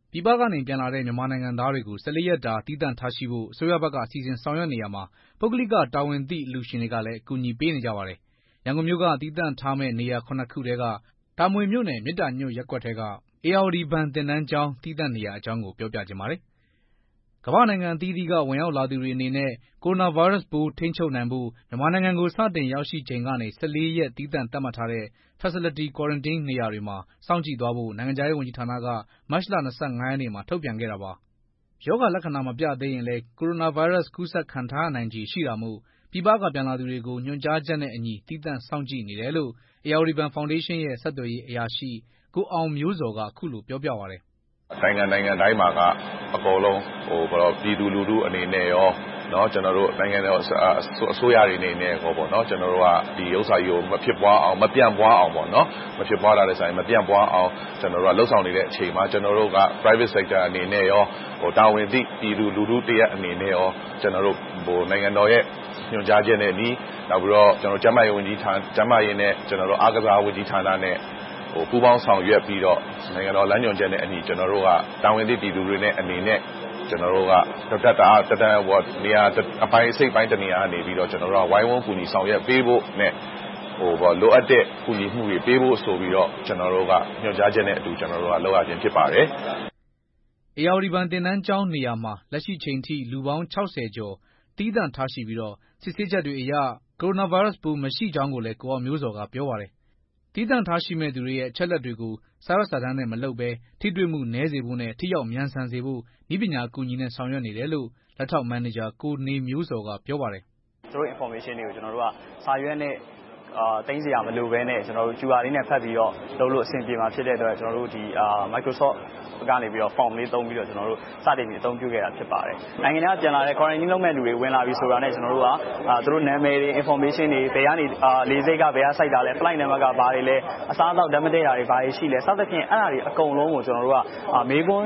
ပြည်ပကနေပြန်လာတဲ့မြန်မာနိုင်ငံသားတွေကို14 ရက်တာသီးသန့်ထားရှိဖို့အစိုးရဘက်ကစီစဉ်ဆောင်ရွက်နေရာမှာပုဂ္ဂလိကတာဝန်သိအလှူရှင်တွေကလည်းအကူအညီပေးနေကြပါတယ်။ရန်ကုန်မြို့ကသီးသန့်ထားမယ့်နေရာ 7 ခုထဲကတာမွေမြို့နယ်မေတ္တာညွန့်ရပ်ကွက်ထဲကဧရာဝတီဘဏ်သင်တန်းကျောင်းသီးသန့်နေရာအကြောင်းကိုပြောပြချင်ပါတယ်။ကမ္ဘာနိုင်ငံအသီးသီးကဝင်ရောက်လာသူတွေအနေနဲ့ကိုရိုနာဗိုင်းရပ်စ်ပိုးထိန်းချုပ်နိုင်ဖို့မြန်မာနိုင်ငံကိုစတင်ရောက်ရှိချိန်ကနေ14 ရက်သီးသန့်သတ်မှတ်ထားတဲ့ Facility Quarantine နေရာတွေမှာစောင့်ကြည့်သွားဖို့နိုင်ငံခြားရေးဝန်ကြီးဌာနကမတ်လ 25 ရက်နေ့မှာထုတ်ပြန်ခဲ့တာပါ။ရောဂါလက္ခဏာမပြသေးရင်လည်းကိုရိုနာဗိုင်းရပ်စ်ကူးစက်ခံထားရနိုင်ခြေရှိတာမို့ပြည်ပကပြန်လာသူတွေကိုညွှန်ကြားချက်နဲ့အညီသီးသန့်စောင့်ကြည့်နေတယ်လို့ဧရာဝတီဘဏ်ဖောင်ဒေးရှင်းရဲ့ဆက်သွယ်ရေးအရာရှိကိုအောင်မျိုးဇော်ကအခုလိုပြောပြပါတယ်။နိုင်ငံတိုင်းမှာကအကုန်လုံးပြည်သူလူထုအနေနဲ့ရောကျွန်တော်တို့နိုင်ငံတော်အစိုးရတွေအနေနဲ့ဟောပေါ့နော်ကျွန်တော်တို့ကဒီဥစ္စာကြီးကိုမဖြစ်ပွားအောင်မပြန့်ပွားအောင်ပေါ့နော်မဖြစ်ပွားတာတဲ့ဆိုင်မပြန့်ပွားအောင်ကျွန်တော်တို့ကလှုပ်ဆောင်နေတဲ့အချိန်မှာကျွန်တော်တို့က private sector အနေနဲ့ရောတာဝန်သိပြည်သူလူထုတရက်အနေနဲ့ရောကျွန်တော်တို့နိုင်ငံတော်ရဲ့ညွှန်ကြားချက်နဲ့ဒီနောက်ပြီးတော့ကျွန်တော်ကျန်းမာရေးဝန်ကြီးဌာနကျန်းမာရေးနဲ့ကျွန်တော်တို့အားကစားဝန်ကြီးဌာနနဲ့ပူးပေါင်းဆောင်ရွက်ပြီးတော့နိုင်ငံတော်လမ်းညွှန်ချက်နဲ့အညီကျွန်တော်တို့ကတာဝန်သိပြည်သူတွေနဲ့အနေနဲ့ကျွန်တော်တို့ကတန်နေရာအပိုင်းစိတ်ပိုင်းတနေရာနေပြီးတော့ကျွန်တော်တို့ကဝိုင်းဝန်းကူညီဆောင်ရွက်ပေးဖို့နဲ့လိုအပ်တဲ့ကူညီမှုတွေပေးဖို့ဆိုပြီးတော့ကျွန်တော်တို့ကညွှန်ကြားချက်နဲ့အတူကျွန်တော်တို့ကလုပ်ရခြင်းဖြစ်ပါတယ်။ဧရာဝတီဘဏ်သင်တန်းကျောင်းနေရာမှာလက်ရှိချိန်ထိလူပေါင်း60ကျော်သီးသန့်ထားရှိပြီးတော့စစ်ဆေးချက်တွေအရကိုရိုနာဗိုင်းရပ်စ်ပိုးမရှိကြောင်းကိုလည်းကိုအောင်မျိုးဇော်ကပြောပါတယ်။သီးသန့်ထားရှိမဲ့သူတွေရဲ့အချက်လက်တွေကိုစာရွက်စာတမ်းနဲ့မလုပ်ဘဲထိတွေ့မှုနည်းစေဖို့နဲ့ထိရောက်မြန်ဆန်စေဖို့နည်းပညာအကူအညီနဲ့ဆောင်ရွက်နေတယ်လို့လက်ထောက်မန်နေဂျာကိုနေမျိုးဇော်ကပြောပါတယ်။သူတို့ information တွေကိုကျွန်တော်တို့ကစာရွက်နဲ့သိမ်းစရာမလိုဘဲနဲ့ကျွန်တော်တို့ QR လေးနဲ့ဖတ်ပြီးတော့လုပ်လို့အဆင်ပြေမှာဖြစ်တဲ့အတွက်ကျွန်တော်တို့ဒီ Microsoft ကနေပြီးတော့ form လေးသုံးပြီးတော့ကျွန်တော်တို့စတင်ပြီးအသုံးပြုခဲ့တာဖြစ်ပါတယ်။နိုင်ငံခြားပြန်လာတဲ့ quarantine လုပ်မဲ့လူတွေဝင်လာပြီဆိုတာနဲ့ကျွန်တော်တို့ကသူတို့နာမည်တွေ information တွေဘယ်ကနေလေဆိပ်ကဘယ်က site တာလဲ flight number ကဘာတွေလဲအစားအသောက်ဓာတ်မတည့်တာတွေဘာတွေရှိလဲစသဖြင့်အဲ့ဒါတွေအကုန်လုံးကိုကျွန်တော်တို့ကမေးခွန်း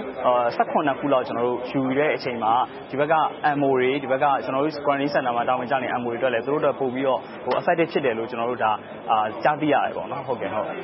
18ခုလောက်ကျွန်တော်တို့ယူတဲ့အချိန်မှာဒီဘက်က MO တွေဒီဘက်ကကျွန်တော်တို့ quarantine center မှာတာဝန်ကျနေ MO တွေအတွက်လည်းသူတို့တို့ပို့ပြီးတော့effective ဖြစ်တယ်လို့ကျွန်တော်တို့ဒါကြားသိရတယ်ပေါ့နော်ဟုတ်ကဲ့ဟုတ်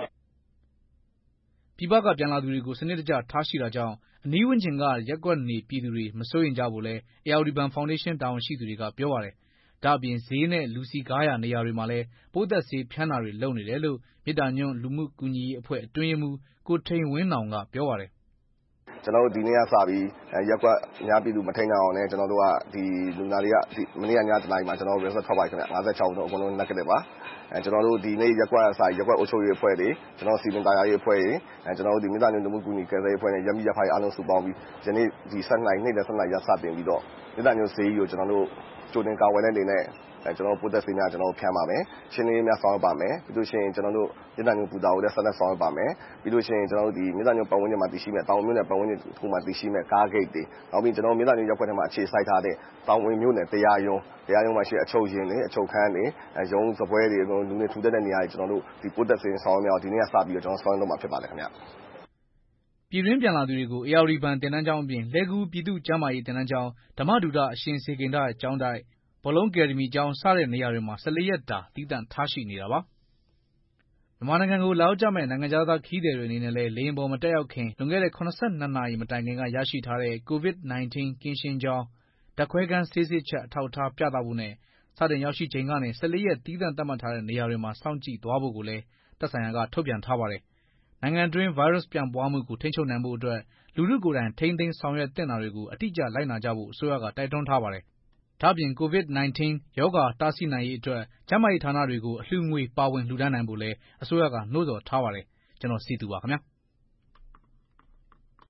ပြည်ပကပြန်လာသူတွေကိုစနစ်တကျထားရှိတာကြောင့်အနီးဝန်းကျင်ကရက်ကွက်နေပြည်သူတွေမစိုးရိမ်ကြဖို့လဲဧရာဝတီဘဏ်ဖောင်ဒေးရှင်းတာဝန်ရှိသူတွေကပြောပါတယ်။ဒါ့အပြင်ဈေးနဲ့လူစီကားရာနေရာတွေမှာလည်းပိုးသက်ဆေးဖျန်းတာတွေလုပ်နေတယ်လို့မေတ္တာညွန့်လူမှုကူညီရေးအဖွဲ့အတွင်းရေးမှူးကိုထိန်ဝင်းနောင်ကပြောပါတယ်။ကျွန်တော်တို့ဒီနေ့ကစပြီးရက်ကွက်အများပြည်သူမထိန်အောင်နဲ့ကျွန်တော်တို့ကဒီလူနာတွေကမနေ့ကညတနားမှာကျွန်တော်တို့ result ထွက်ပါခင်ဗျ56တော့အကုန်လုံးလက်ခဲ့တယ်ပါကျွန်တော်တို့ဒီနေ့ရက်ကွက်အစာရက်ကွက်အုပ်ချုပ်ရေးအဖွဲ့တွေကျွန်တော်စီမံတရားရေးအဖွဲ့တွေကျွန်တော်တို့ဒီမေတ္တာညွန့်လူမှုကူညီကယ်ဆယ်ရေးအဖွဲ့နဲ့ရမီရဖိုင်အားလုံးစုပေါင်းပြီးယနေ့ဒီ7နိုင်နေ့နဲ့7နိုင်ရစတင်ပြီးတော့မေတ္တာညွန့်ဈေးကြီးကိုကျွန်တော်တို့ကြိုတင်ကာဝယ်တဲ့အနေနဲ့ကျွန်တော်ပို့သက်ဆေးများကျွန်တော်ဖြန်းပါမယ်ရှင်းလင်းရေးများဆောင်ရွက်ပါမယ်ပြီးလို့ရှိရင်ကျွန်တော်တို့မေတ္တာညွန့်ပူတာကိုလည်းဆက်လက်ဆောင်ရွက်ပါမယ်ပြီးလို့ရှိရင်ကျွန်တော်တို့ဒီမေတ္တာညွန့်ပတ်ဝန်းကျင်မှာတည်ရှိမဲ့တောင်မြို့နယ်ပတ်ဝန်းကျင်တစ်ခုမှာတည်ရှိမဲ့ကားဂိတ်တွေနောက်ပြီးကျွန်တော်မေတ္တာညွန့်ရပ်ကွက်ထဲမှာအခြေစိုက်ထားတဲ့တောင်ဝင်မြို့နယ်တရားရုံးမှာရှိအချုပ်ရင်တွေအချုပ်ခန်းတွေရုံးစပွဲတွေလူတွေထူတဲ့နေရာတွေကျွန်တော်တို့ဒီပို့သက်ဆေးဆောင်ရွက်များဒီနေ့ကစပြီးတော့ကျွန်တော်ဆောင်ရွက်လုပ်မှာဖြစ်ပါတယ်ခင်ဗျပြည်တွင်းပြန်လာသူတွေကိုဧရာဝတီဘဏ်သင်တန်းကျောင်းအပြင်လှည်းကူးပြည်သူ့ကျန်းမာရေးသင်တန်းကျောင်းဓမ္မဒုဒအရှင်စေကိန္ဒကျောင်းတိုက်ဘောလုံးကယ်ဒမီကျောင်းစတဲ့နေရာတွေမှာ14 ရက်တာသီးသန့်ထားရှိနေတာပါမြန်မာနိုင်ငံကိုလာရောက်ကြမဲ့နိုင်ငံခြားသားခရီးသည်တွေအနေနဲ့လည်းလေယာဉ်ပေါ်မတက်ရောက်ခင်လွန်ခဲ့တဲ့82နာရီမတိုင်ခင်ကရရှိထားတဲ့ COVID-19 ကင်းရှင်းကြောင်းဓာတ်ခွဲခန်းဆေးစစ်ချက်အထောက်အထားပြသဖို့နဲ့စတင်ရောက်ရှိချိန်ကနေ14 ရက်သီးသန့်သတ်မှတ်ထားတဲ့နေရာတွေမှာစောင့်ကြည့်သွားဖို့ကိုလည်းသက်ဆိုင်ရာကထုတ်ပြန်ထားပါတယ်။နိုင်ငံတွင်းဗိုင်းရပ်စ်ပြန့်ပွားမှုကိုထိန်းချုပ်နိုင်ဖို့အတွက်လူထုကိုယ်တိုင်ထိန်းသိမ်းဆောင်ရွက်သင့်တာတွေကိုအတိအကျလိုက်နာကြဖို့အစိုးရကတိုက်တွန်းထားပါတယ်။ဒါ့အပြင် COVID-19 ရောဂါတားဆီးနိုင်ရေးအတွက်ကျန်းမာရေးဌာနတွေကိုအလှူငွေပါဝင်လှူဒါန်းနိုင်ဖို့လည်းအစိုးရကနှိုးဆော်ထားပါတယ်။ကျွန်တော်စည်သူပါခင်ဗျာ။